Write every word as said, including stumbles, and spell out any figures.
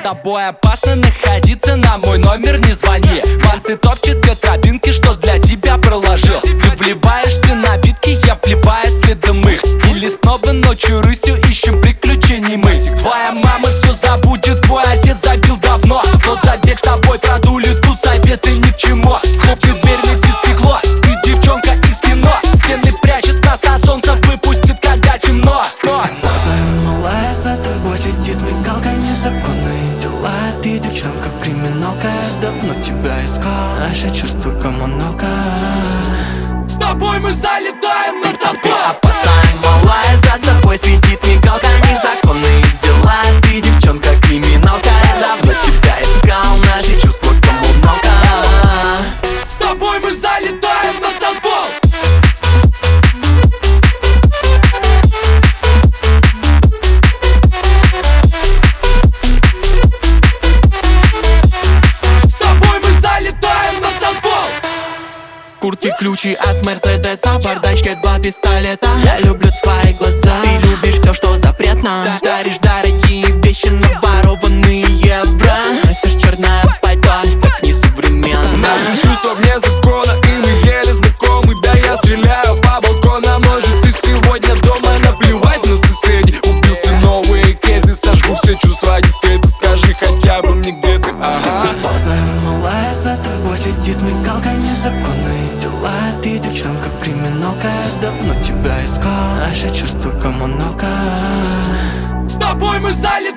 тобой опасно находиться, на мой номер не звони. Манцы топчет те тропинки, что для тебя проложил. Ты вливаешься напитки, я вливаю следом их. Или снова ночью рысью ищем приключений мы. Твоя мама все забудет, твой отец забил давно. Тот забег с тобой продули, тут советы ни к чему. Хлопнет дверь, летит стекло, ты девчонка из кино. Стены прячет нас от солнца, выпустит, когда темно. Малая, за тобой сидит мигалка, незаконные дела. Ты девчонка криминалка, давно тебя искал. Наше чувство коммуналка. С тобой мы залетаем на танцпол. Опасная малая, за тобой сидит мигалка, незаконные дела. Ты девчонка криминалка, давно тебя искал. Наше чувство коммуналка. С тобой мы залетаем на танцпол. Куртки, ключи от Мерседеса, в бардачке два пистолета. Я люблю твои глаза, ты любишь все, что запретно. Даришь дорогие вещи на ворованные евро. Носишь черное пальто, так несовременно. Наши чувства вне закона, и мы еле знакомы. Да я стреляю по балконам, может ты сегодня дома. Наплевать на соседей, убился новые кеды. Сожгу все чувства дискеты, скажи хотя бы мне где ты, ага. Опасная малая, за тобой сидит мигалка, незаконные дела. Ты девчонка криминалка, давно тебя искал. Наше чувство коммуналка. С тобой мы залетаем.